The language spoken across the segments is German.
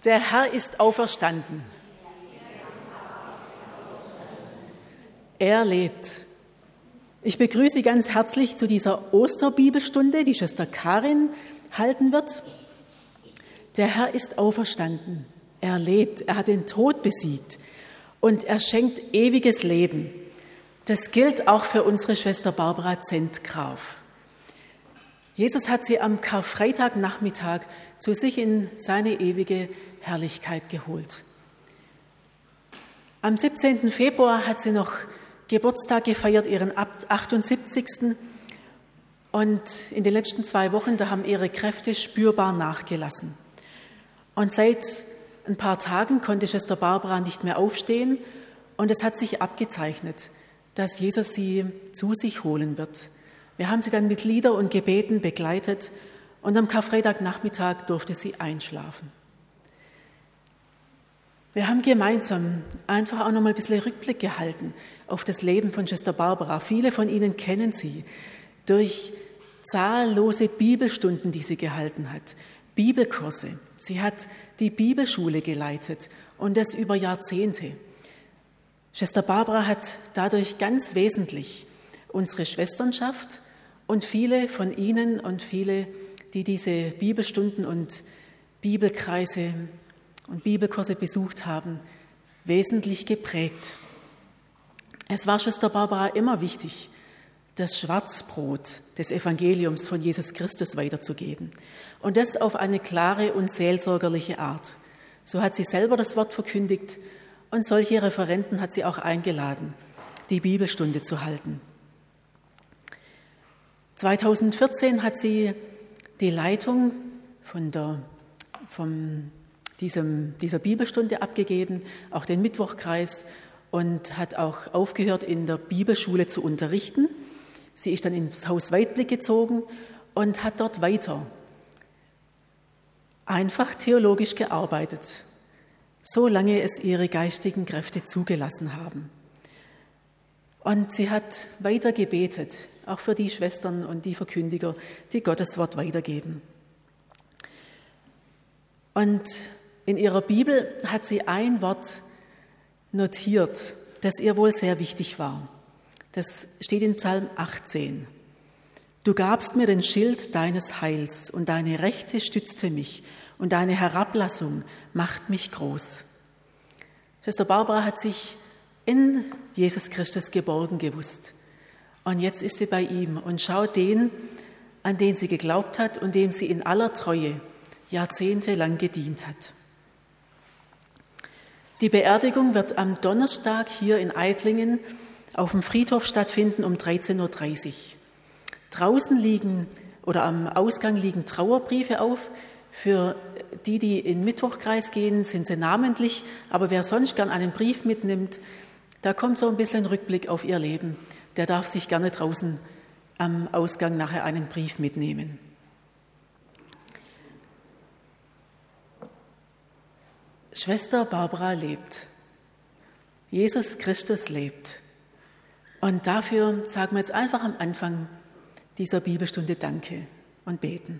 Der Herr ist auferstanden. Er lebt. Ich begrüße Sie ganz herzlich zu dieser Osterbibelstunde, die Schwester Karin halten wird. Der Herr ist auferstanden. Er lebt. Er hat den Tod besiegt und er schenkt ewiges Leben. Das gilt auch für unsere Schwester Barbara Zentgraf. Jesus hat sie am Karfreitagnachmittag zu sich in seine ewige Herrlichkeit geholt. Am 17. Februar hat sie noch Geburtstag gefeiert, ihren 78. Und in den letzten 2 Wochen, da haben ihre Kräfte spürbar nachgelassen. Und seit ein paar Tagen konnte Schwester Barbara nicht mehr aufstehen und es hat sich abgezeichnet, dass Jesus sie zu sich holen wird. Wir haben sie dann mit Lieder und Gebeten begleitet und am Karfreitagnachmittag durfte sie einschlafen. Wir haben gemeinsam einfach auch noch mal ein bisschen Rückblick gehalten auf das Leben von Schwester Barbara. Viele von Ihnen kennen sie durch zahllose Bibelstunden, die sie gehalten hat, Bibelkurse. Sie hat die Bibelschule geleitet und das über Jahrzehnte. Schwester Barbara hat dadurch ganz wesentlich unsere Schwesternschaft und viele von Ihnen und viele, die diese Bibelstunden und Bibelkreise und Bibelkurse besucht haben, wesentlich geprägt. Es war Schwester Barbara immer wichtig, das Schwarzbrot des Evangeliums von Jesus Christus weiterzugeben. Und das auf eine klare und seelsorgerliche Art. So hat sie selber das Wort verkündigt und solche Referenten hat sie auch eingeladen, die Bibelstunde zu halten. 2014 hat sie die Leitung dieser Bibelstunde abgegeben, auch den Mittwochkreis, und hat auch aufgehört, in der Bibelschule zu unterrichten. Sie ist dann ins Haus Weidblick gezogen und hat dort weiter einfach theologisch gearbeitet, solange es ihre geistigen Kräfte zugelassen haben. Und sie hat weiter gebetet, auch für die Schwestern und die Verkündiger, die Gottes Wort weitergeben. Und in ihrer Bibel hat sie ein Wort notiert, das ihr wohl sehr wichtig war. Das steht in Psalm 18. Du gabst mir den Schild deines Heils und deine Rechte stützte mich und deine Herablassung macht mich groß. Schwester Barbara hat sich in Jesus Christus geborgen gewusst. Und jetzt ist sie bei ihm und schaut den, an den sie geglaubt hat und dem sie in aller Treue jahrzehntelang gedient hat. Die Beerdigung wird am Donnerstag hier in Eidlingen auf dem Friedhof stattfinden um 13.30 Uhr. Draußen am Ausgang liegen Trauerbriefe auf. Für die in den Mittwochkreis gehen, sind sie namentlich. Aber wer sonst gern einen Brief mitnimmt, da kommt so ein bisschen Rückblick auf ihr Leben. Der darf sich gerne draußen am Ausgang nachher einen Brief mitnehmen. Schwester Barbara lebt. Jesus Christus lebt. Und dafür sagen wir jetzt einfach am Anfang dieser Bibelstunde Danke und beten.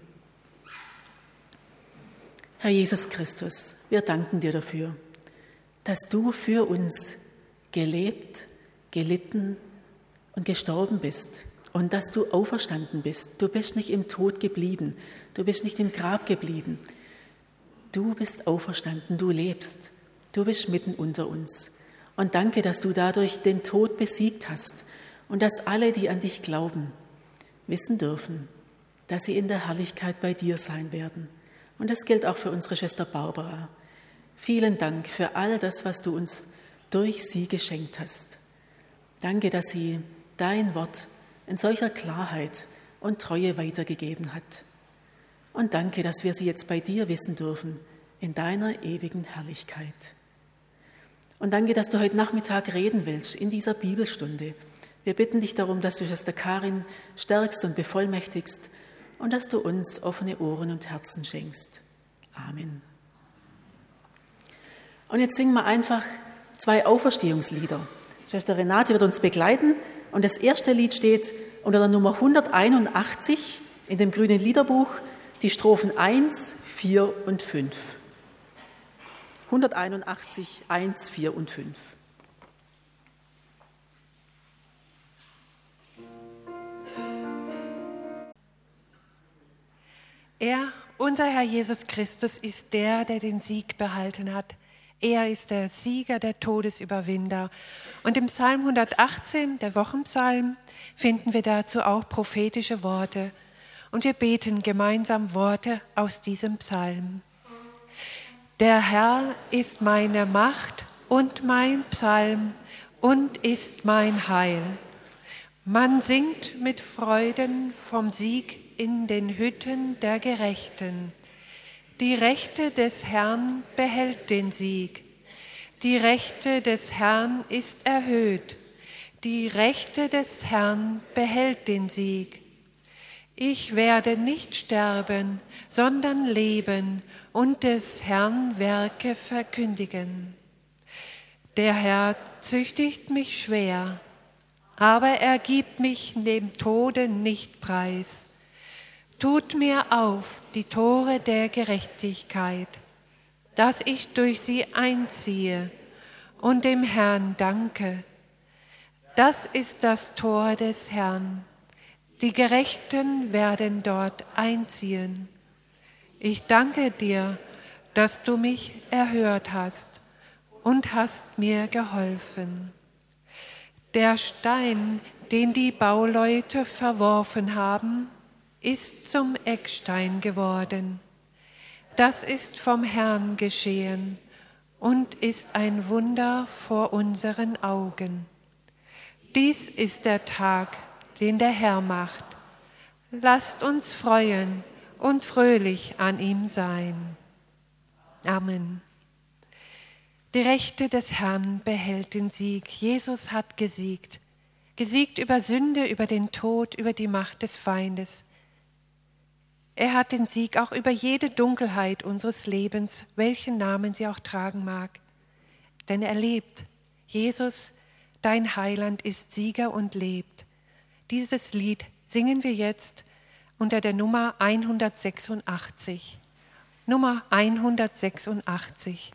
Herr Jesus Christus, wir danken dir dafür, dass du für uns gelebt, gelitten und gestorben bist und dass du auferstanden bist. Du bist nicht im Tod geblieben, du bist nicht im Grab geblieben. Du bist auferstanden, du lebst, du bist mitten unter uns. Und danke, dass du dadurch den Tod besiegt hast und dass alle, die an dich glauben, wissen dürfen, dass sie in der Herrlichkeit bei dir sein werden. Und das gilt auch für unsere Schwester Barbara. Vielen Dank für all das, was du uns durch sie geschenkt hast. Danke, dass sie dein Wort in solcher Klarheit und Treue weitergegeben hat. Und danke, dass wir sie jetzt bei dir wissen dürfen, in deiner ewigen Herrlichkeit. Und danke, dass du heute Nachmittag reden willst in dieser Bibelstunde. Wir bitten dich darum, dass du Schwester Karin stärkst und bevollmächtigst und dass du uns offene Ohren und Herzen schenkst. Amen. Und jetzt singen wir einfach 2 Auferstehungslieder. Schwester Renate wird uns begleiten und das erste Lied steht unter der Nummer 181 in dem grünen Liederbuch, die Strophen 1, 4 und 5. 181, 1, 4 und 5. Er, unser Herr Jesus Christus, ist der den Sieg behalten hat. Er ist der Sieger, der Todesüberwinder. Und im Psalm 118, der Wochenpsalm, finden wir dazu auch prophetische Worte. Und wir beten gemeinsam Worte aus diesem Psalm. Der Herr ist meine Macht und mein Psalm und ist mein Heil. Man singt mit Freuden vom Sieg in den Hütten der Gerechten. Die Rechte des Herrn behält den Sieg. Die Rechte des Herrn ist erhöht. Die Rechte des Herrn behält den Sieg. Ich werde nicht sterben, sondern leben und des Herrn Werke verkündigen. Der Herr züchtigt mich schwer, aber er gibt mich dem Tode nicht preis. Tut mir auf die Tore der Gerechtigkeit, dass ich durch sie einziehe und dem Herrn danke. Das ist das Tor des Herrn. Die Gerechten werden dort einziehen. Ich danke dir, dass du mich erhört hast und hast mir geholfen. Der Stein, den die Bauleute verworfen haben, ist zum Eckstein geworden. Das ist vom Herrn geschehen und ist ein Wunder vor unseren Augen. Dies ist der Tag, den der Herr macht. Lasst uns freuen und fröhlich an ihm sein. Amen. Die Rechte des Herrn behält den Sieg. Jesus hat gesiegt. Gesiegt über Sünde, über den Tod, über die Macht des Feindes. Er hat den Sieg auch über jede Dunkelheit unseres Lebens, welchen Namen sie auch tragen mag. Denn er lebt. Jesus, dein Heiland, ist Sieger und lebt. Dieses Lied singen wir jetzt unter der Nummer 186. Nummer 186.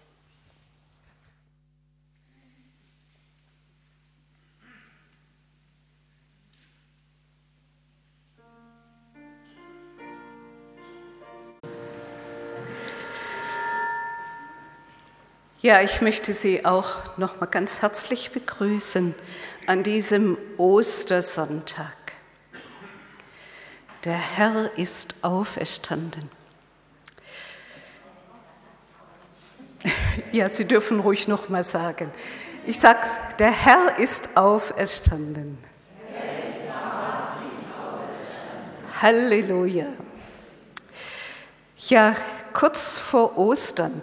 Ja, ich möchte Sie auch noch mal ganz herzlich begrüßen an diesem Ostersonntag. Der Herr ist auferstanden. Ja, Sie dürfen ruhig noch mal sagen. Ich sage, der Herr ist auferstanden. Halleluja. Ja, kurz vor Ostern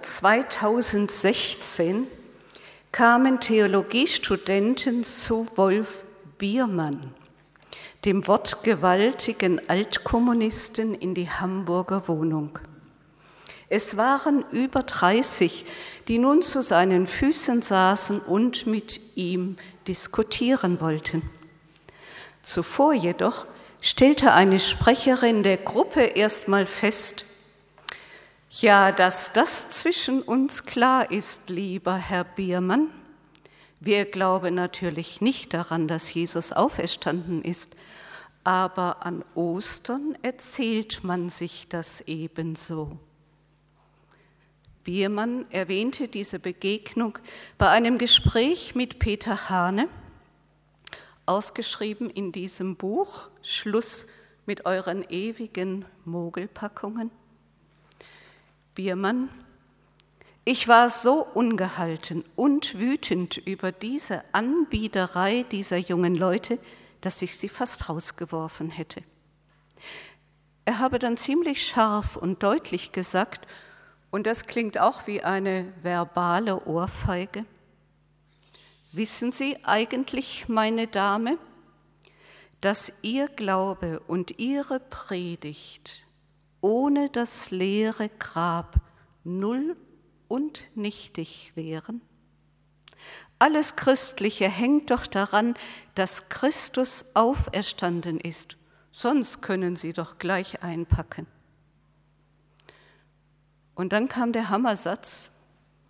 2016 kamen Theologiestudenten zu Wolf Biermann, dem wortgewaltigen Altkommunisten, in die Hamburger Wohnung. Es waren über 30, die nun zu seinen Füßen saßen und mit ihm diskutieren wollten. Zuvor jedoch stellte eine Sprecherin der Gruppe erstmal fest: Ja, dass das zwischen uns klar ist, lieber Herr Biermann. Wir glauben natürlich nicht daran, dass Jesus auferstanden ist, aber an Ostern erzählt man sich das ebenso. Biermann erwähnte diese Begegnung bei einem Gespräch mit Peter Hane, aufgeschrieben in diesem Buch Schluss mit euren ewigen Mogelpackungen. Biermann: Ich war so ungehalten und wütend über diese Anbiederei dieser jungen Leute, dass ich sie fast rausgeworfen hätte. Er habe dann ziemlich scharf und deutlich gesagt, und das klingt auch wie eine verbale Ohrfeige: Wissen Sie eigentlich, meine Dame, dass Ihr Glaube und Ihre Predigt ohne das leere Grab null und nichtig wären? Alles Christliche hängt doch daran, dass Christus auferstanden ist, sonst können Sie doch gleich einpacken. Und dann kam der Hammersatz: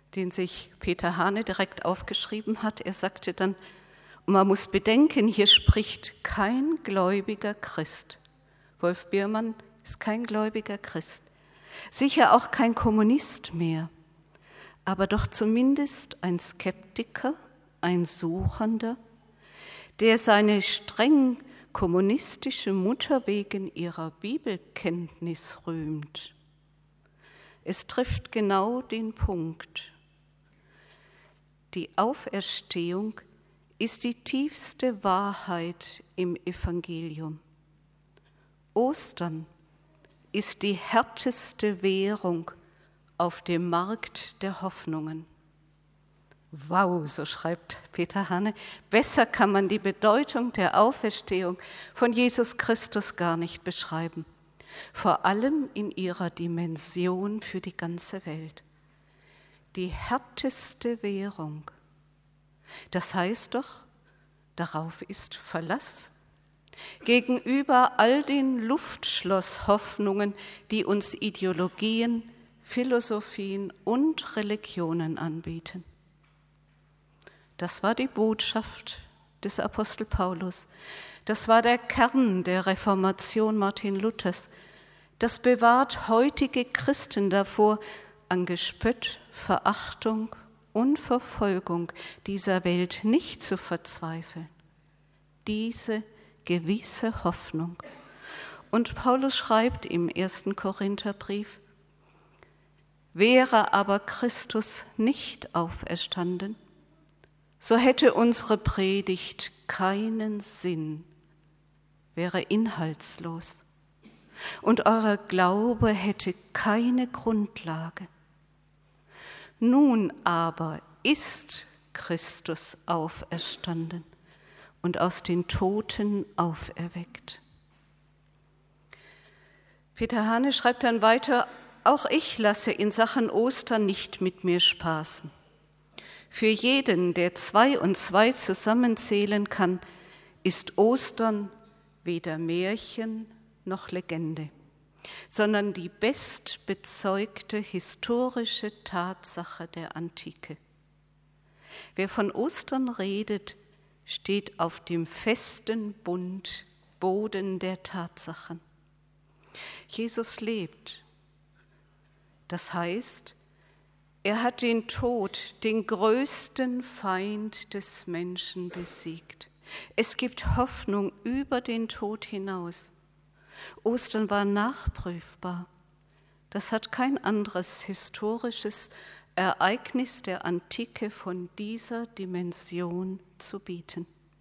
den sich Peter Hane direkt aufgeschrieben hat. Er sagte dann, und man muss bedenken, hier spricht kein gläubiger Christ. Wolf Biermann ist kein gläubiger Christ. Sicher auch kein Kommunist mehr, aber doch zumindest ein Skeptiker, ein Suchender, der seine streng kommunistische Mutter wegen ihrer Bibelkenntnis rühmt. Es trifft genau den Punkt. Die Auferstehung ist die tiefste Wahrheit im Evangelium. Ostern ist die härteste Währung auf dem Markt der Hoffnungen. Wow, so schreibt Peter Hane, besser kann man die Bedeutung der Auferstehung von Jesus Christus gar nicht beschreiben, vor allem in ihrer Dimension für die ganze Welt. Die härteste Währung. Das heißt doch, darauf ist Verlass. Gegenüber all den Luftschlosshoffnungen, die uns Ideologien, Philosophien und Religionen anbieten. Das war die Botschaft des Apostel Paulus. Das war der Kern der Reformation Martin Luthers. Das bewahrt heutige Christen davor, an Gespött, Verachtung und Verfolgung dieser Welt nicht zu verzweifeln. Diese gewisse Hoffnung. Und Paulus schreibt im 1. Korintherbrief, wäre aber Christus nicht auferstanden, so hätte unsere Predigt keinen Sinn, wäre inhaltslos. Und euer Glaube hätte keine Grundlage. Nun aber ist Christus auferstanden und aus den Toten auferweckt. Peter Hane schreibt dann weiter, auch ich lasse in Sachen Ostern nicht mit mir spaßen. Für jeden, der 2 und 2 zusammenzählen kann, ist Ostern weder Märchen noch Legende, sondern die bestbezeugte historische Tatsache der Antike. Wer von Ostern redet, steht auf dem festen Boden der Tatsachen. Jesus lebt. Das heißt, er hat den Tod, den größten Feind des Menschen, besiegt. Es gibt Hoffnung über den Tod hinaus. Ostern war nachprüfbar. Das hat kein anderes historisches Ereignis der Antike von dieser Dimension zu bieten.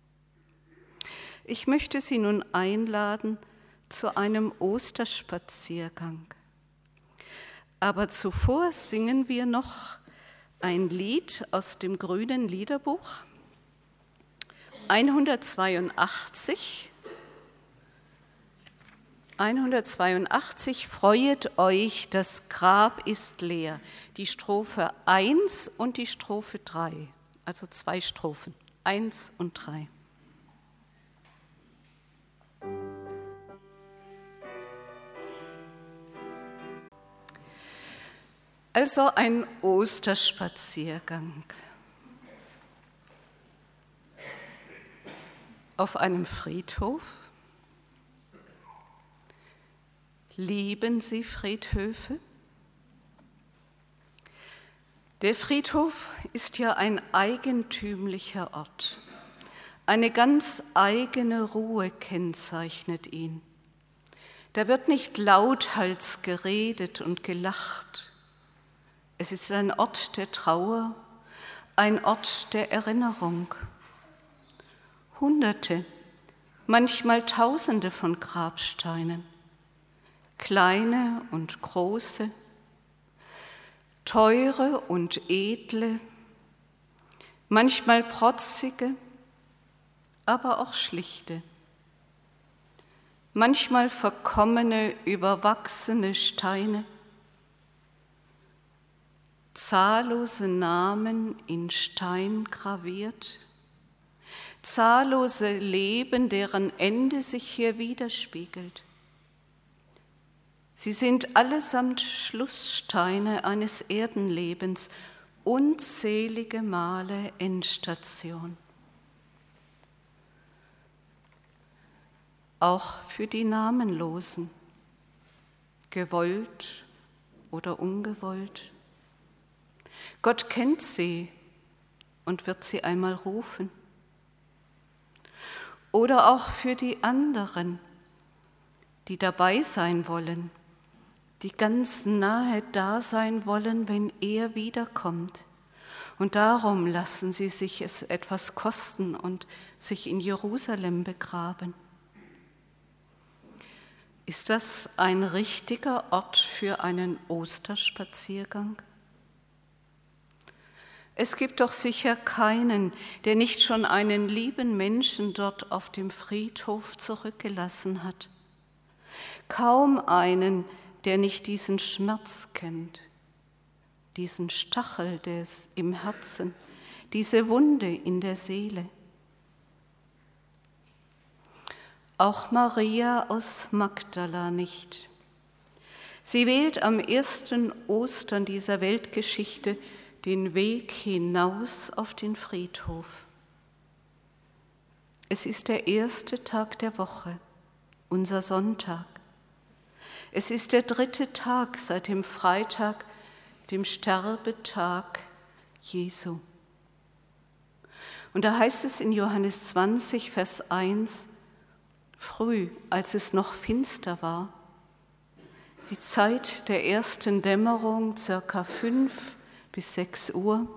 Ich möchte Sie nun einladen zu einem Osterspaziergang. Aber zuvor singen wir noch ein Lied aus dem Grünen Liederbuch, 182. 182, freuet euch, das Grab ist leer. Die Strophe 1 und die Strophe 3, also 2 Strophen, 1 und 3. Also ein Osterspaziergang. Auf einem Friedhof. Lieben Sie Friedhöfe? Der Friedhof ist ja ein eigentümlicher Ort. Eine ganz eigene Ruhe kennzeichnet ihn. Da wird nicht lauthals geredet und gelacht. Es ist ein Ort der Trauer, ein Ort der Erinnerung. Hunderte, manchmal Tausende von Grabsteinen, kleine und große, teure und edle, manchmal protzige, aber auch schlichte, manchmal verkommene, überwachsene Steine, zahllose Namen in Stein graviert, zahllose Leben, deren Ende sich hier widerspiegelt. Sie sind allesamt Schlusssteine eines Erdenlebens unzählige Male Endstation. Auch für die Namenlosen, gewollt oder ungewollt. Gott kennt sie und wird sie einmal rufen. Oder auch für die anderen, die dabei sein wollen, die ganz nahe da sein wollen, wenn er wiederkommt. Und darum lassen sie sich es etwas kosten und sich in Jerusalem begraben. Ist das ein richtiger Ort für einen Osterspaziergang? Es gibt doch sicher keinen, der nicht schon einen lieben Menschen dort auf dem Friedhof zurückgelassen hat. Kaum einen, der nicht diesen Schmerz kennt, diesen Stachel des im Herzen, diese Wunde in der Seele. Auch Maria aus Magdala nicht. Sie wählt am ersten Ostern dieser Weltgeschichte den Weg hinaus auf den Friedhof. Es ist der erste Tag der Woche, unser Sonntag. Es ist der 3. Tag seit dem Freitag, dem Sterbetag Jesu. Und da heißt es in Johannes 20, Vers 1, früh, als es noch finster war, die Zeit der ersten Dämmerung, circa 5 bis 6 Uhr,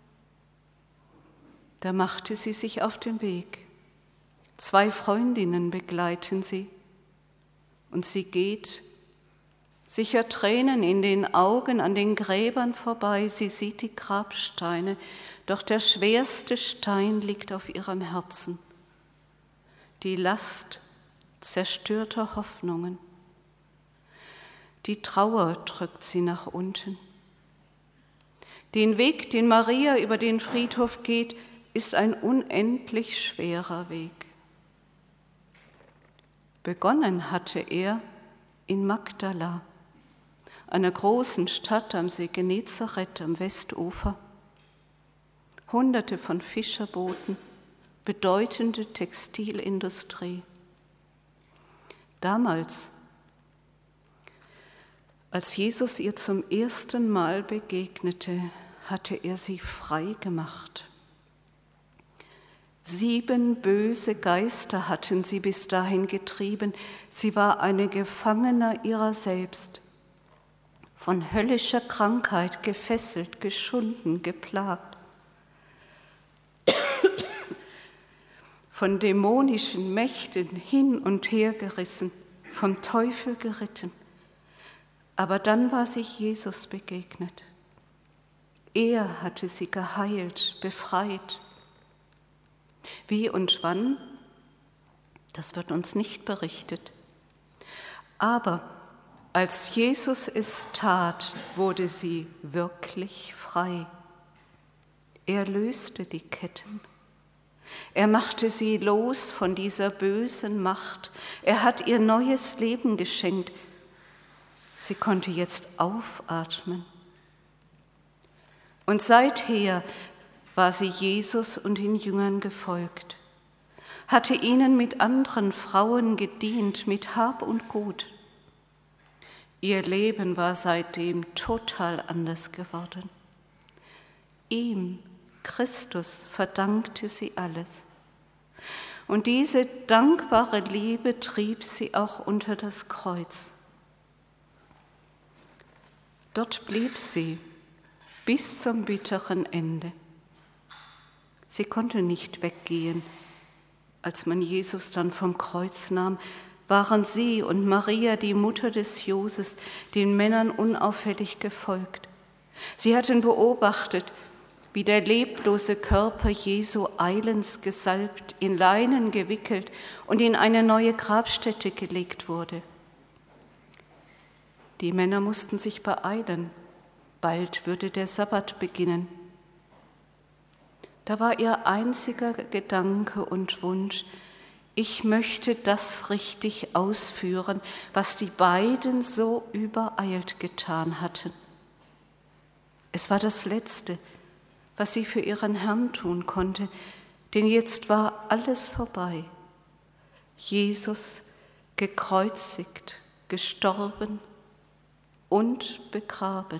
da machte sie sich auf den Weg. 2 Freundinnen begleiten sie und sie geht, sicher Tränen in den Augen, an den Gräbern vorbei. Sie sieht die Grabsteine, doch der schwerste Stein liegt auf ihrem Herzen. Die Last zerstörter Hoffnungen. Die Trauer drückt sie nach unten. Den Weg, den Maria über den Friedhof geht, ist ein unendlich schwerer Weg. Begonnen hatte er in Magdala, einer großen Stadt am See Genezareth am Westufer. Hunderte von Fischerbooten, bedeutende Textilindustrie. Damals, als Jesus ihr zum ersten Mal begegnete, hatte er sie frei gemacht. 7 böse Geister hatten sie bis dahin getrieben. Sie war eine Gefangene ihrer selbst, von höllischer Krankheit gefesselt, geschunden, geplagt, von dämonischen Mächten hin und her gerissen, vom Teufel geritten. Aber dann war sich Jesus begegnet. Er hatte sie geheilt, befreit. Wie und wann, das wird uns nicht berichtet. Aber als Jesus es tat, wurde sie wirklich frei. Er löste die Ketten. Er machte sie los von dieser bösen Macht. Er hat ihr neues Leben geschenkt. Sie konnte jetzt aufatmen. Und seither war sie Jesus und den Jüngern gefolgt, hatte ihnen mit anderen Frauen gedient, mit Hab und Gut. Ihr Leben war seitdem total anders geworden. Ihm, Christus, verdankte sie alles. Und diese dankbare Liebe trieb sie auch unter das Kreuz. Dort blieb sie bis zum bitteren Ende. Sie konnte nicht weggehen. Als man Jesus dann vom Kreuz nahm, waren sie und Maria, die Mutter des Joses, den Männern unauffällig gefolgt. Sie hatten beobachtet, wie der leblose Körper Jesu eilends gesalbt, in Leinen gewickelt und in eine neue Grabstätte gelegt wurde. Die Männer mussten sich beeilen, bald würde der Sabbat beginnen. Da war ihr einziger Gedanke und Wunsch, ich möchte das richtig ausführen, was die beiden so übereilt getan hatten. Es war das Letzte, was sie für ihren Herrn tun konnte, denn jetzt war alles vorbei. Jesus gekreuzigt, gestorben und begraben.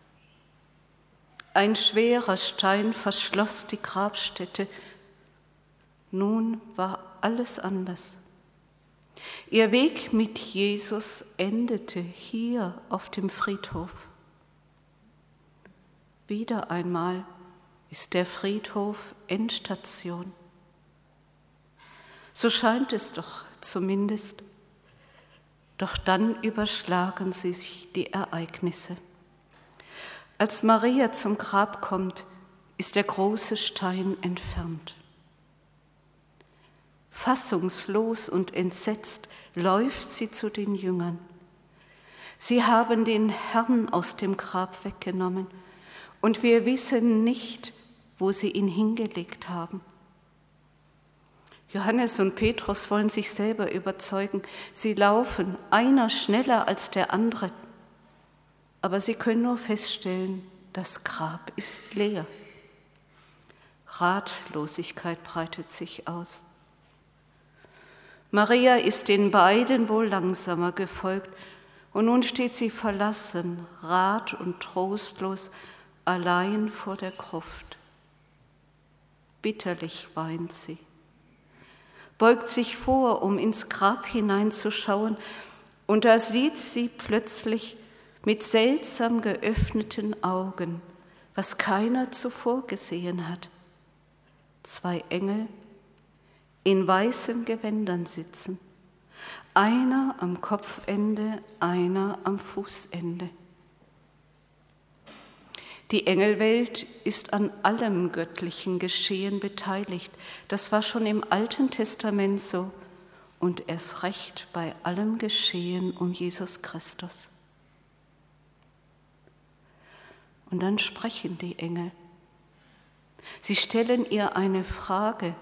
Ein schwerer Stein verschloss die Grabstätte. Nun war alles anders. Ihr Weg mit Jesus endete hier auf dem Friedhof. Wieder einmal ist der Friedhof Endstation. So scheint es doch zumindest. Doch dann überschlagen sich die Ereignisse. Als Maria zum Grab kommt, ist der große Stein entfernt. Fassungslos und entsetzt läuft sie zu den Jüngern. Sie haben den Herrn aus dem Grab weggenommen und wir wissen nicht, wo sie ihn hingelegt haben. Johannes und Petrus wollen sich selber überzeugen. Sie laufen, einer schneller als der andere. Aber sie können nur feststellen, das Grab ist leer. Ratlosigkeit breitet sich aus. Maria ist den beiden wohl langsamer gefolgt und nun steht sie verlassen, rat- und trostlos, allein vor der Gruft. Bitterlich weint sie, beugt sich vor, um ins Grab hineinzuschauen, und da sieht sie plötzlich mit seltsam geöffneten Augen, was keiner zuvor gesehen hat. 2 Engel in weißen Gewändern sitzen, einer am Kopfende, einer am Fußende. Die Engelwelt ist an allem göttlichen Geschehen beteiligt. Das war schon im Alten Testament so und erst recht bei allem Geschehen um Jesus Christus. Und dann sprechen die Engel. Sie stellen ihr eine Frage.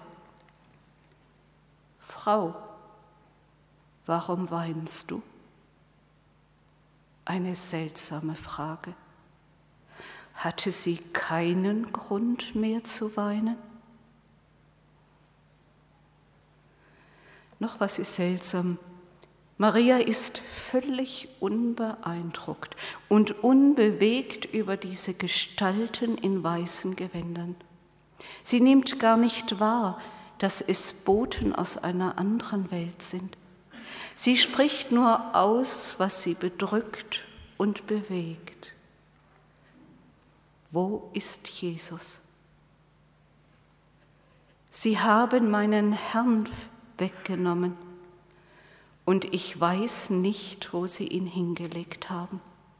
Frau, warum weinst du? Eine seltsame Frage. Hatte sie keinen Grund mehr zu weinen? Noch was ist seltsam. Maria ist völlig unbeeindruckt und unbewegt über diese Gestalten in weißen Gewändern. Sie nimmt gar nicht wahr, dass es Boten aus einer anderen Welt sind. Sie spricht nur aus, was sie bedrückt und bewegt. Wo ist Jesus? Sie haben meinen Herrn weggenommen und ich weiß nicht, wo sie ihn hingelegt haben.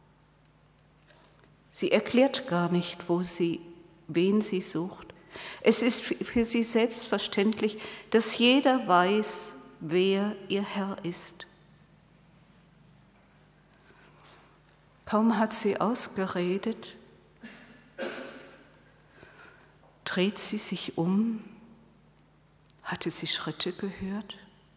Sie erklärt gar nicht, wen sie sucht. Es ist für sie selbstverständlich, dass jeder weiß, wer ihr Herr ist. Kaum hat sie ausgeredet, dreht sie sich um. Hatte sie Schritte gehört?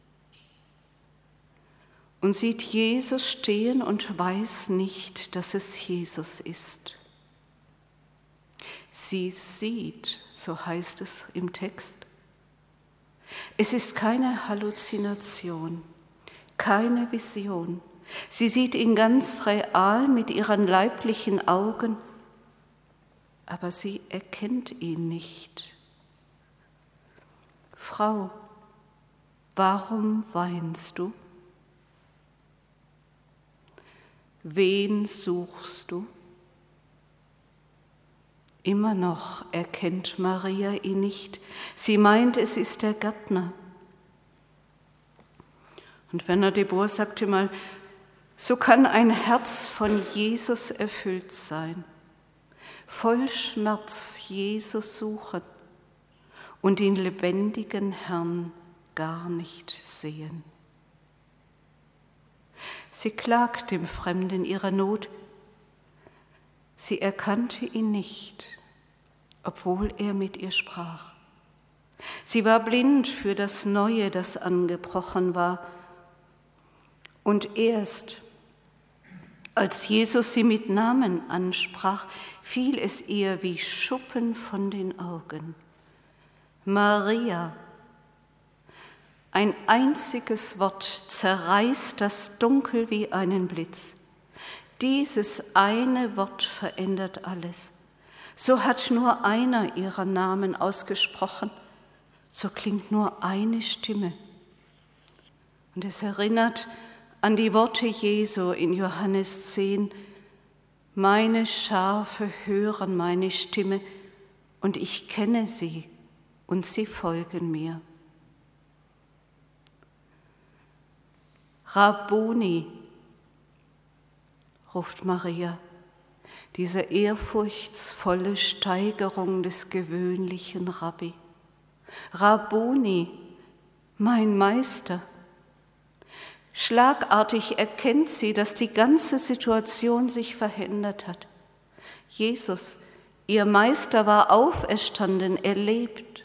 Und sieht Jesus stehen und weiß nicht, dass es Jesus ist. Sie sieht, so heißt es im Text. Es ist keine Halluzination, keine Vision. Sie sieht ihn ganz real mit ihren leiblichen Augen, aber sie erkennt ihn nicht. Frau, warum weinst du? Wen suchst du? Immer noch erkennt Maria ihn nicht. Sie meint, es ist der Gärtner. Und Werner de Boer sagte mal, so kann ein Herz von Jesus erfüllt sein, voll Schmerz Jesus suchen und den lebendigen Herrn gar nicht sehen. Sie klagt dem Fremden ihre Not. Sie erkannte ihn nicht, obwohl er mit ihr sprach. Sie war blind für das Neue, das angebrochen war. Und erst, Als Jesus sie mit Namen ansprach, fiel es ihr wie Schuppen von den Augen. Maria! Ein einziges Wort zerreißt das Dunkel wie einen Blitz. Dieses eine Wort verändert alles. So hat nur einer ihrer Namen ausgesprochen, so klingt nur eine Stimme. Und es erinnert an die Worte Jesu in Johannes 10, meine Schafe hören meine Stimme und ich kenne sie und sie folgen mir. Rabboni, ruft Maria, diese ehrfurchtsvolle Steigerung des gewöhnlichen Rabbi. Rabboni, mein Meister. Schlagartig erkennt sie, dass die ganze Situation sich verändert hat. Jesus, ihr Meister, war auferstanden, er lebt.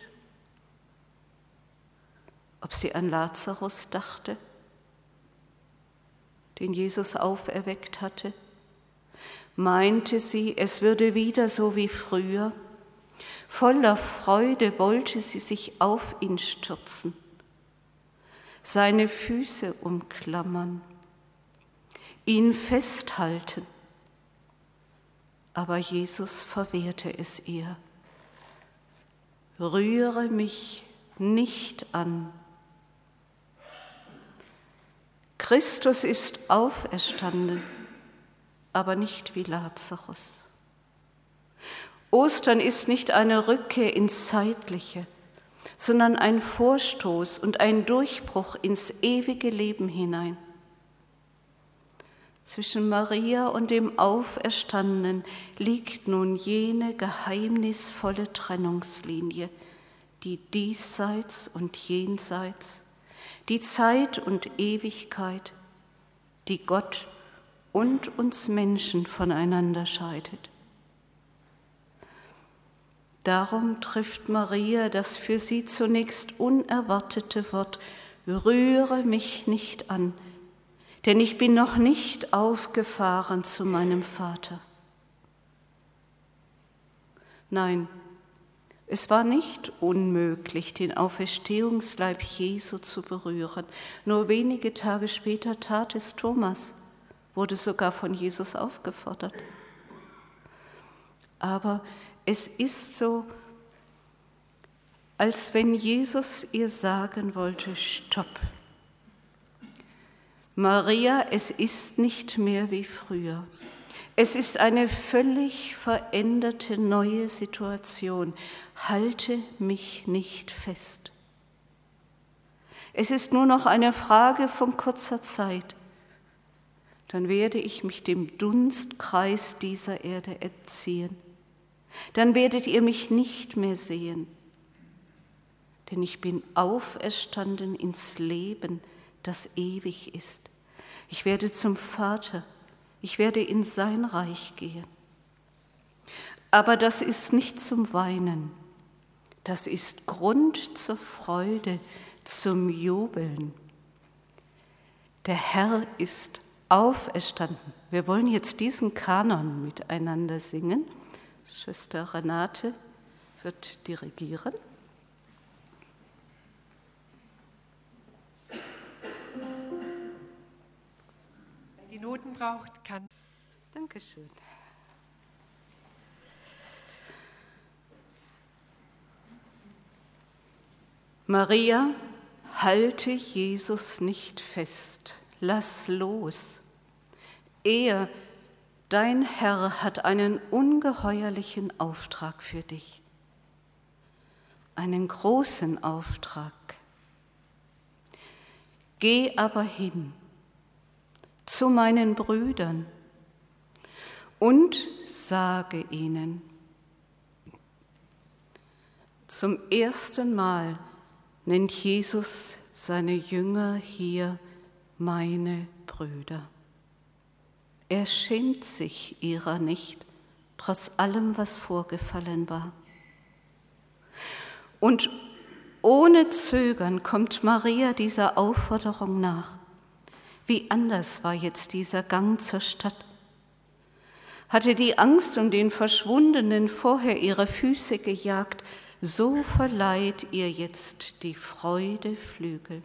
Ob sie an Lazarus dachte, den Jesus auferweckt hatte? Meinte sie, es würde wieder so wie früher? Voller Freude wollte sie sich auf ihn stürzen, seine Füße umklammern, ihn festhalten. Aber Jesus verwehrte es ihr. Rühre mich nicht an. Christus ist auferstanden, aber nicht wie Lazarus. Ostern ist nicht eine Rückkehr ins Zeitliche, sondern ein Vorstoß und ein Durchbruch ins ewige Leben hinein. Zwischen Maria und dem Auferstandenen liegt nun jene geheimnisvolle Trennungslinie, die diesseits und jenseits, die Zeit und Ewigkeit, die Gott und uns Menschen voneinander scheidet. Darum trifft Maria das für sie zunächst unerwartete Wort, rühre mich nicht an, denn ich bin noch nicht aufgefahren zu meinem Vater. Nein, es war nicht unmöglich, den Auferstehungsleib Jesu zu berühren. Nur wenige Tage später tat es Thomas, wurde sogar von Jesus aufgefordert. Aber es ist so, als wenn Jesus ihr sagen wollte, stopp. Maria, es ist nicht mehr wie früher. Es ist eine völlig veränderte neue Situation. Halte mich nicht fest. Es ist nur noch eine Frage von kurzer Zeit. Dann werde ich mich dem Dunstkreis dieser Erde entziehen. Dann werdet ihr mich nicht mehr sehen. Denn ich bin auferstanden ins Leben, das ewig ist. Ich werde zum Vater. Ich werde in sein Reich gehen. Aber das ist nicht zum Weinen. Das ist Grund zur Freude, zum Jubeln. Der Herr ist auferstanden. Wir wollen jetzt diesen Kanon miteinander singen. Schwester Renate wird dirigieren. Wer die Noten braucht, kann. Dankeschön. Maria, halte Jesus nicht fest, lass los. Er, dein Herr, hat einen ungeheuerlichen Auftrag für dich, einen großen Auftrag. Geh aber hin zu meinen Brüdern und sage ihnen, zum ersten Mal nennt Jesus seine Jünger hier meine Brüder. Er schämt sich ihrer nicht, trotz allem, was vorgefallen war. Und ohne Zögern kommt Maria dieser Aufforderung nach. Wie anders war jetzt dieser Gang zur Stadt, hatte die Angst um den Verschwundenen vorher ihre Füße gejagt, so verleiht ihr jetzt die Freude Flügel.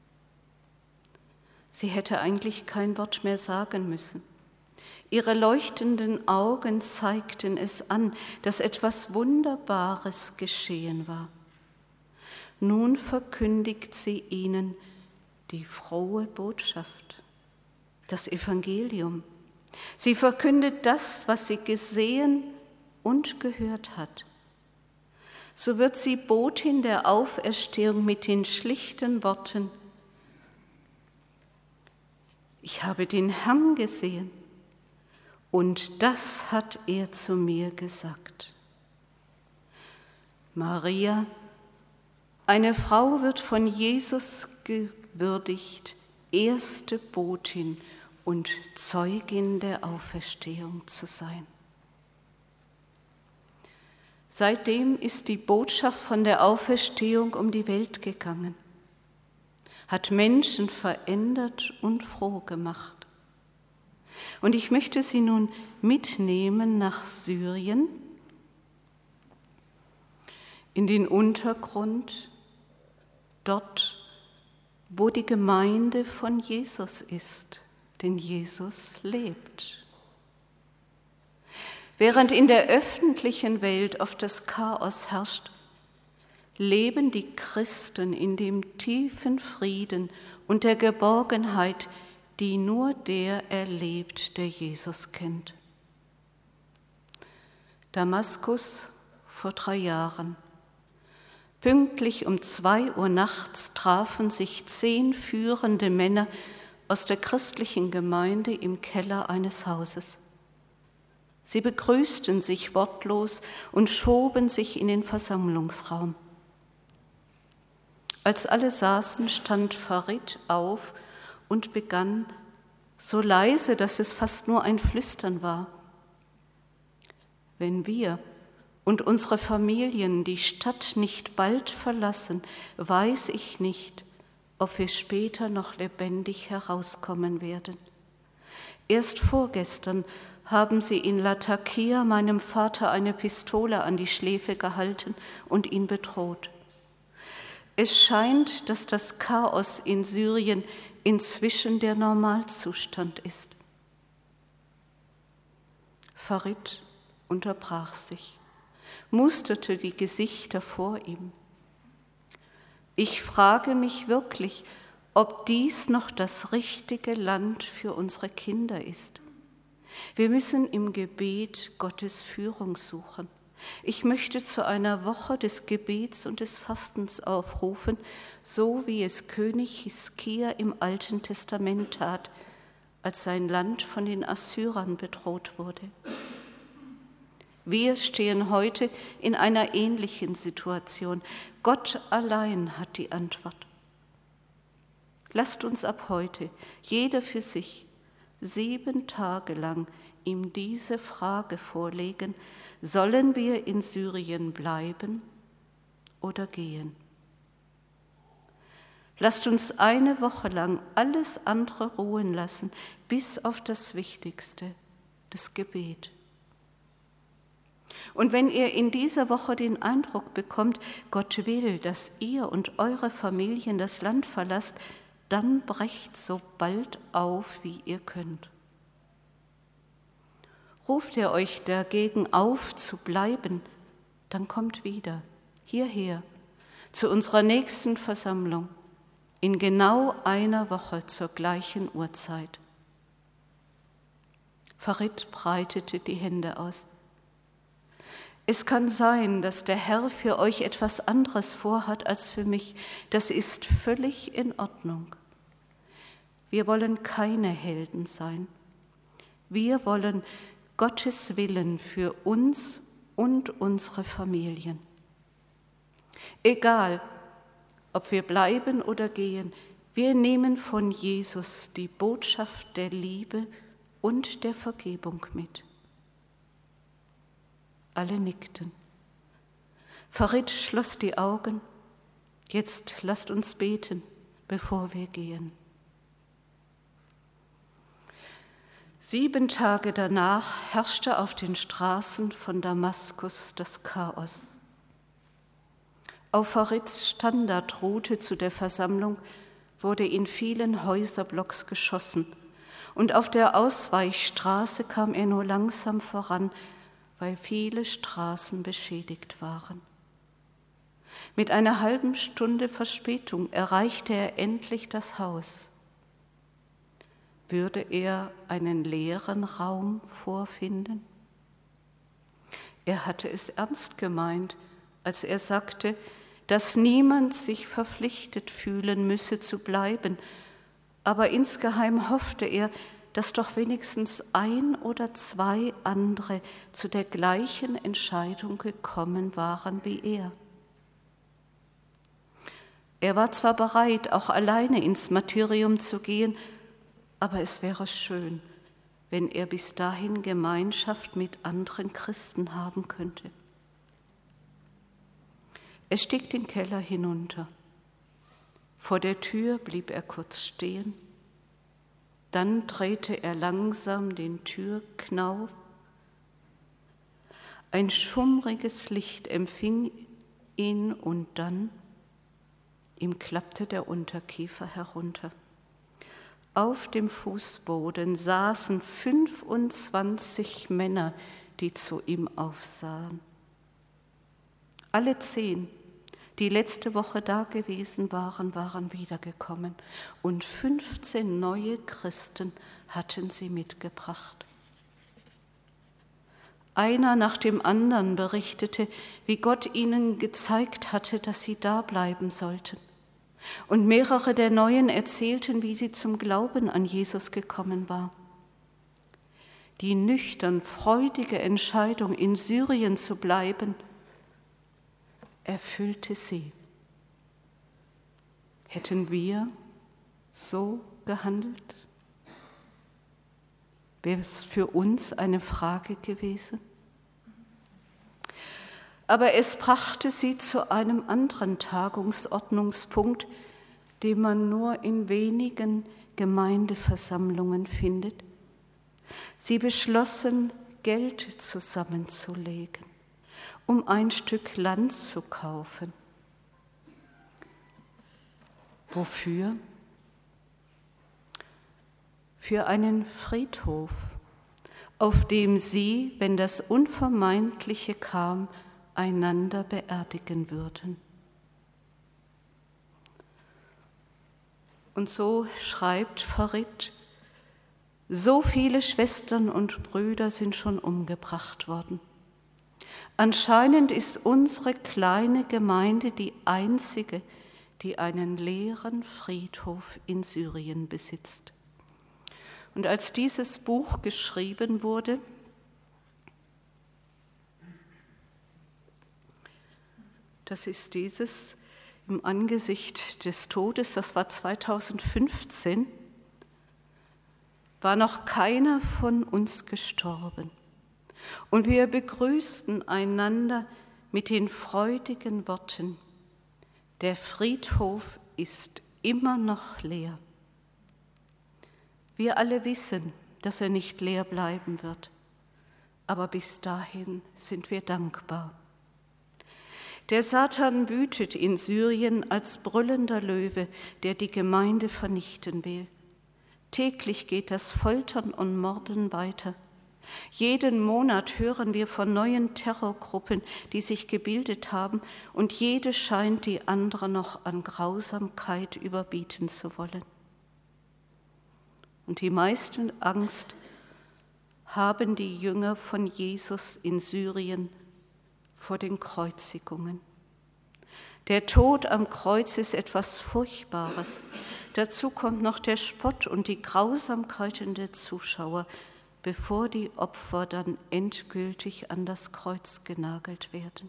Sie hätte eigentlich kein Wort mehr sagen müssen. Ihre leuchtenden Augen zeigten es an, dass etwas Wunderbares geschehen war. Nun verkündigt sie ihnen die frohe Botschaft, das Evangelium. Sie verkündet das, was sie gesehen und gehört hat. So wird sie Botin der Auferstehung mit den schlichten Worten: Ich habe den Herrn gesehen und das hat er zu mir gesagt. Maria, eine Frau, wird von Jesus gewürdigt, erste Botin und Zeugin der Auferstehung zu sein. Seitdem ist die Botschaft von der Auferstehung um die Welt gegangen, hat Menschen verändert und froh gemacht. Und ich möchte Sie nun mitnehmen nach Syrien, in den Untergrund, dort, wo die Gemeinde von Jesus ist, denn Jesus lebt. Während in der öffentlichen Welt oft das Chaos herrscht, leben die Christen in dem tiefen Frieden und der Geborgenheit, die nur der erlebt, der Jesus kennt. Damaskus vor 3 Jahren. Pünktlich um 2 Uhr nachts trafen sich 10 führende Männer aus der christlichen Gemeinde im Keller eines Hauses. Sie begrüßten sich wortlos und schoben sich in den Versammlungsraum. Als alle saßen, stand Farid auf und begann, so leise, dass es fast nur ein Flüstern war: Wenn wir und unsere Familien die Stadt nicht bald verlassen, weiß ich nicht, ob wir später noch lebendig herauskommen werden. Erst vorgestern haben sie in Latakia meinem Vater eine Pistole an die Schläfe gehalten und ihn bedroht. Es scheint, dass das Chaos in Syrien inzwischen der Normalzustand ist. Farid unterbrach sich, musterte die Gesichter vor ihm. Ich frage mich wirklich, ob dies noch das richtige Land für unsere Kinder ist. Wir müssen im Gebet Gottes Führung suchen. Ich möchte zu einer Woche des Gebets und des Fastens aufrufen, so wie es König Hiskia im Alten Testament tat, als sein Land von den Assyrern bedroht wurde. Wir stehen heute in einer ähnlichen Situation. Gott allein hat die Antwort. Lasst uns ab heute, jeder für sich, 7 Tage lang ihm diese Frage vorlegen: Sollen wir in Syrien bleiben oder gehen? Lasst uns eine Woche lang alles andere ruhen lassen, bis auf das Wichtigste, das Gebet. Und wenn ihr in dieser Woche den Eindruck bekommt, Gott will, dass ihr und eure Familien das Land verlasst, dann brecht so bald auf, wie ihr könnt. Ruft ihr euch dagegen auf, zu bleiben, dann kommt wieder hierher zu unserer nächsten Versammlung in genau einer Woche zur gleichen Uhrzeit. Farid breitete die Hände aus. Es kann sein, dass der Herr für euch etwas anderes vorhat als für mich. Das ist völlig in Ordnung. Wir wollen keine Helden sein. Wir wollen Gottes Willen für uns und unsere Familien. Egal, ob wir bleiben oder gehen, wir nehmen von Jesus die Botschaft der Liebe und der Vergebung mit. Alle nickten. Farid schloss die Augen. Jetzt lasst uns beten, bevor wir gehen. 7 Tage danach herrschte auf den Straßen von Damaskus das Chaos. Auf Farids Standardroute zu der Versammlung wurde in vielen Häuserblocks geschossen und auf der Ausweichstraße kam er nur langsam voran, weil viele Straßen beschädigt waren. Mit einer halben Stunde Verspätung erreichte er endlich das Haus. Würde er einen leeren Raum vorfinden? Er hatte es ernst gemeint, als er sagte, dass niemand sich verpflichtet fühlen müsse zu bleiben, aber insgeheim hoffte er, dass doch wenigstens 1 oder 2 andere zu der gleichen Entscheidung gekommen waren wie er. Er war zwar bereit, auch alleine ins Martyrium zu gehen, aber es wäre schön, wenn er bis dahin Gemeinschaft mit anderen Christen haben könnte. Er stieg den Keller hinunter. Vor der Tür blieb er kurz stehen. Dann drehte er langsam den Türknauf. Ein schummriges Licht empfing ihn und dann, ihm klappte der Unterkiefer herunter. Auf dem Fußboden saßen 25 Männer, die zu ihm aufsahen. Alle 10, die letzte Woche da gewesen waren, waren wiedergekommen und 15 neue Christen hatten sie mitgebracht. Einer nach dem anderen berichtete, wie Gott ihnen gezeigt hatte, dass sie da bleiben sollten. Und mehrere der Neuen erzählten, wie sie zum Glauben an Jesus gekommen war. Die nüchtern freudige Entscheidung, in Syrien zu bleiben, erfüllte sie. Hätten wir so gehandelt? Wäre es für uns eine Frage gewesen? Aber es brachte sie zu einem anderen Tagungsordnungspunkt, den man nur in wenigen Gemeindeversammlungen findet. Sie beschlossen, Geld zusammenzulegen, um ein Stück Land zu kaufen. Wofür? Für einen Friedhof, auf dem sie, wenn das Unvermeidliche kam, einander beerdigen würden. Und so schreibt Farid, so viele Schwestern und Brüder sind schon umgebracht worden. Anscheinend ist unsere kleine Gemeinde die einzige, die einen leeren Friedhof in Syrien besitzt. Und als dieses Buch geschrieben wurde, das ist dieses im Angesicht des Todes, das war 2015, war noch keiner von uns gestorben. Und wir begrüßten einander mit den freudigen Worten, der Friedhof ist immer noch leer. Wir alle wissen, dass er nicht leer bleiben wird, aber bis dahin sind wir dankbar. Der Satan wütet in Syrien als brüllender Löwe, der die Gemeinde vernichten will. Täglich geht das Foltern und Morden weiter. Jeden Monat hören wir von neuen Terrorgruppen, die sich gebildet haben, und jede scheint die andere noch an Grausamkeit überbieten zu wollen. Und die meiste Angst haben die Jünger von Jesus in Syrien vor den Kreuzigungen. Der Tod am Kreuz ist etwas Furchtbares. Dazu kommt noch der Spott und die Grausamkeiten der Zuschauer, bevor die Opfer dann endgültig an das Kreuz genagelt werden.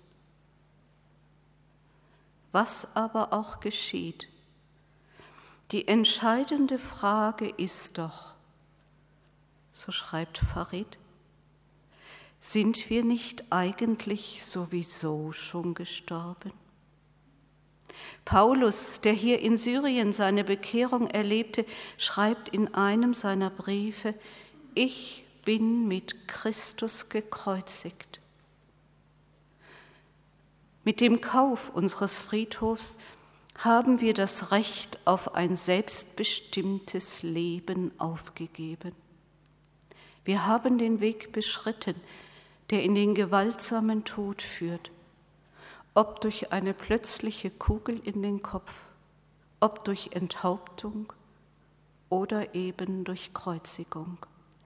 Was aber auch geschieht, die entscheidende Frage ist doch, so schreibt Farid, sind wir nicht eigentlich sowieso schon gestorben? Paulus, der hier in Syrien seine Bekehrung erlebte, schreibt in einem seiner Briefe, ich bin mit Christus gekreuzigt. Mit dem Kauf unseres Friedhofs haben wir das Recht auf ein selbstbestimmtes Leben aufgegeben. Wir haben den Weg beschritten, der in den gewaltsamen Tod führt, ob durch eine plötzliche Kugel in den Kopf, ob durch Enthauptung oder eben durch Kreuzigung.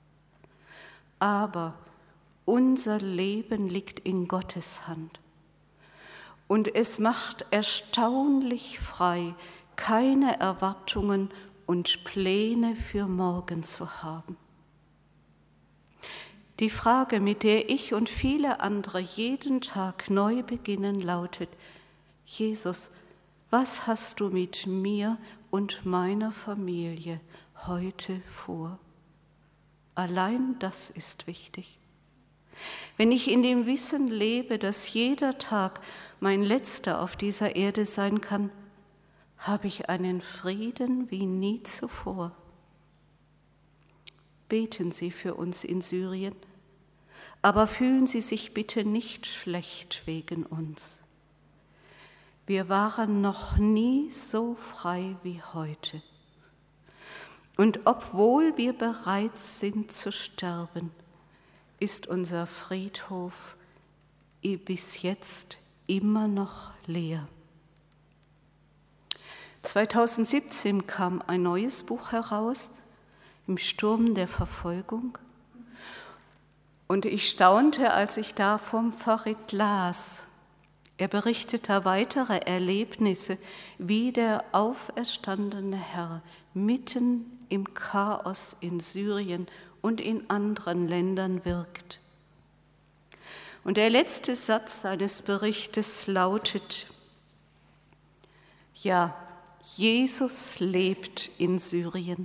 Aber unser Leben liegt in Gottes Hand. Und es macht erstaunlich frei, keine Erwartungen und Pläne für morgen zu haben. Die Frage, mit der ich und viele andere jeden Tag neu beginnen, lautet: Jesus, was hast du mit mir und meiner Familie heute vor? Allein das ist wichtig. Wenn ich in dem Wissen lebe, dass jeder Tag mein letzter auf dieser Erde sein kann, habe ich einen Frieden wie nie zuvor. Beten Sie für uns in Syrien, aber fühlen Sie sich bitte nicht schlecht wegen uns. Wir waren noch nie so frei wie heute. Und obwohl wir bereit sind zu sterben, ist unser Friedhof bis jetzt immer noch leer. 2017 kam ein neues Buch heraus, Im Sturm der Verfolgung. Und ich staunte, als ich da vom Farid las. Er berichtet da weitere Erlebnisse, wie der auferstandene Herr mitten im Chaos in Syrien und in anderen Ländern wirkt. Und der letzte Satz seines Berichtes lautet: Ja, Jesus lebt in Syrien.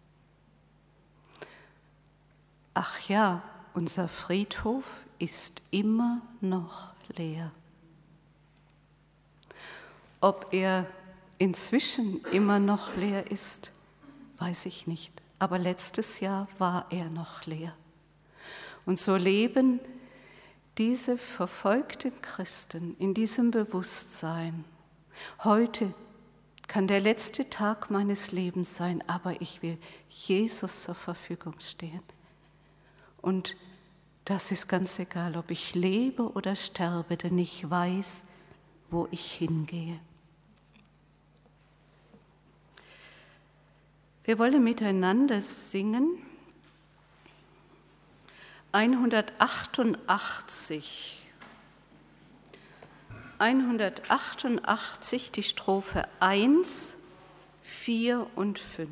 Ach ja, unser Friedhof ist immer noch leer. Ob er inzwischen immer noch leer ist, weiß ich nicht. Aber letztes Jahr war er noch leer. Und so leben diese verfolgten Christen in diesem Bewusstsein: Heute kann der letzte Tag meines Lebens sein, aber ich will Jesus zur Verfügung stehen. Und das ist ganz egal, ob ich lebe oder sterbe, denn ich weiß, wo ich hingehe. Wir wollen miteinander singen 188, die Strophe 1, 4 und 5.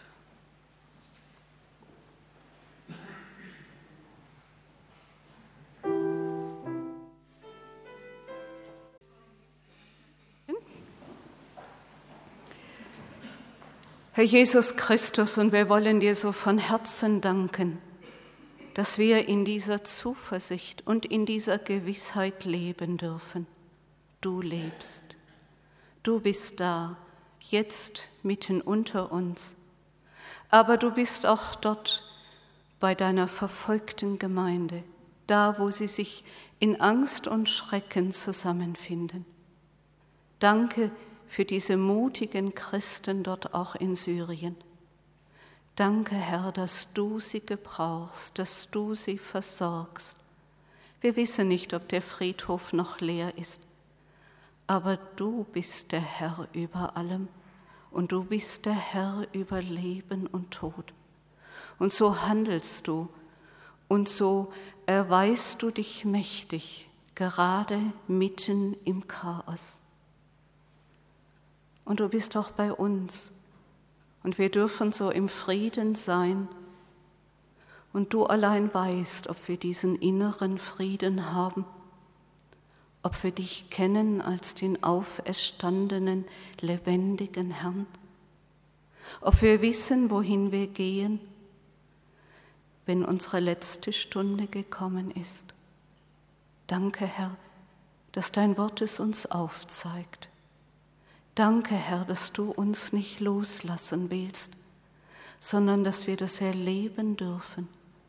Herr Jesus Christus, und wir wollen dir so von Herzen danken, dass wir in dieser Zuversicht und in dieser Gewissheit leben dürfen. Du lebst, du bist da, jetzt mitten unter uns, aber du bist auch dort bei deiner verfolgten Gemeinde, da wo sie sich in Angst und Schrecken zusammenfinden. Danke für diese mutigen Christen dort auch in Syrien. Danke, Herr, dass du sie gebrauchst, dass du sie versorgst. Wir wissen nicht, ob der Friedhof noch leer ist, aber du bist der Herr über allem und du bist der Herr über Leben und Tod. Und so handelst du und so erweist du dich mächtig, gerade mitten im Chaos. Und du bist auch bei uns. Und wir dürfen so im Frieden sein. Und du allein weißt, ob wir diesen inneren Frieden haben, ob wir dich kennen als den auferstandenen, lebendigen Herrn, ob wir wissen, wohin wir gehen, wenn unsere letzte Stunde gekommen ist. Danke, Herr, dass dein Wort es uns aufzeigt. Danke, Herr, dass du uns nicht loslassen willst, sondern dass wir das erleben dürfen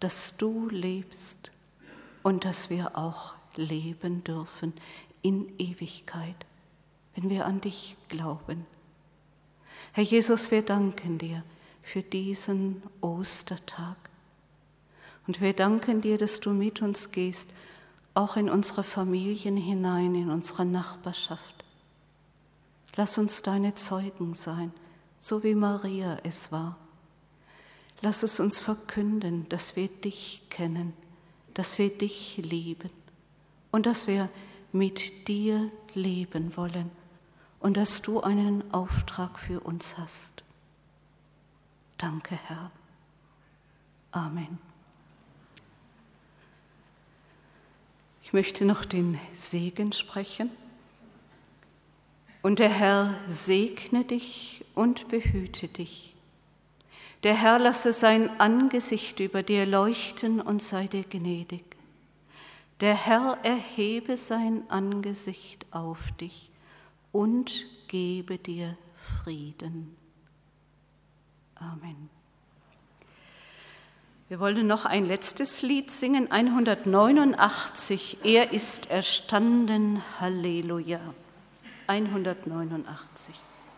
dass du lebst und dass wir auch leben dürfen in Ewigkeit, wenn wir an dich glauben. Herr Jesus, wir danken dir für diesen Ostertag. Und wir danken dir, dass du mit uns gehst, auch in unsere Familien hinein, in unsere Nachbarschaft. Lass uns deine Zeugen sein, so wie Maria es war. Lass es uns verkünden, dass wir dich kennen, dass wir dich lieben und dass wir mit dir leben wollen und dass du einen Auftrag für uns hast. Danke, Herr. Amen. Ich möchte noch den Segen sprechen. Und der Herr segne dich und behüte dich. Der Herr lasse sein Angesicht über dir leuchten und sei dir gnädig. Der Herr erhebe sein Angesicht auf dich und gebe dir Frieden. Amen. Wir wollen noch ein letztes Lied singen, 189, Er ist erstanden, Halleluja. 189.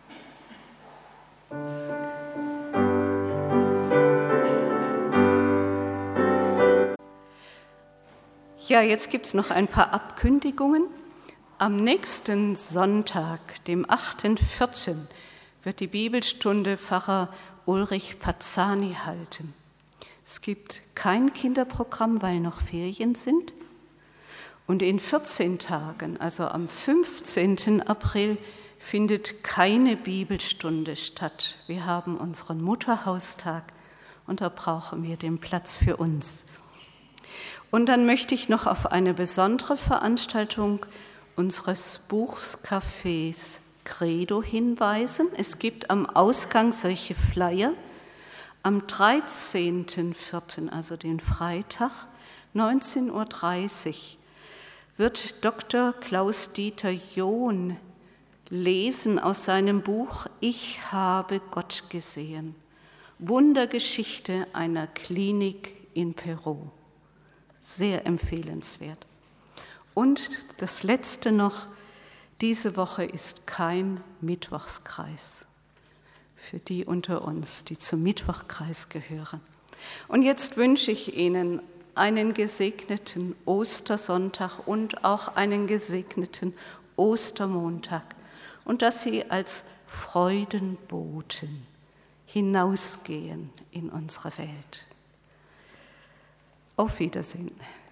Ja, jetzt gibt es noch ein paar Abkündigungen. Am nächsten Sonntag, dem 8.4., wird die Bibelstunde Pfarrer Ulrich Pazzani halten. Es gibt kein Kinderprogramm, weil noch Ferien sind. Und in 14 Tagen, also am 15. April, findet keine Bibelstunde statt. Wir haben unseren Mutterhaustag und da brauchen wir den Platz für uns. Und dann möchte ich noch auf eine besondere Veranstaltung unseres Buchcafés Credo hinweisen. Es gibt am Ausgang solche Flyer. Am 13.04., also den Freitag, 19.30 Uhr, wird Dr. Klaus-Dieter John lesen aus seinem Buch Ich habe Gott gesehen. Wundergeschichte einer Klinik in Peru. Sehr empfehlenswert. Und das Letzte noch, diese Woche ist kein Mittwochskreis für die unter uns, die zum Mittwochkreis gehören. Und jetzt wünsche ich Ihnen einen gesegneten Ostersonntag und auch einen gesegneten Ostermontag und dass Sie als Freudenboten hinausgehen in unsere Welt. Auf Wiedersehen.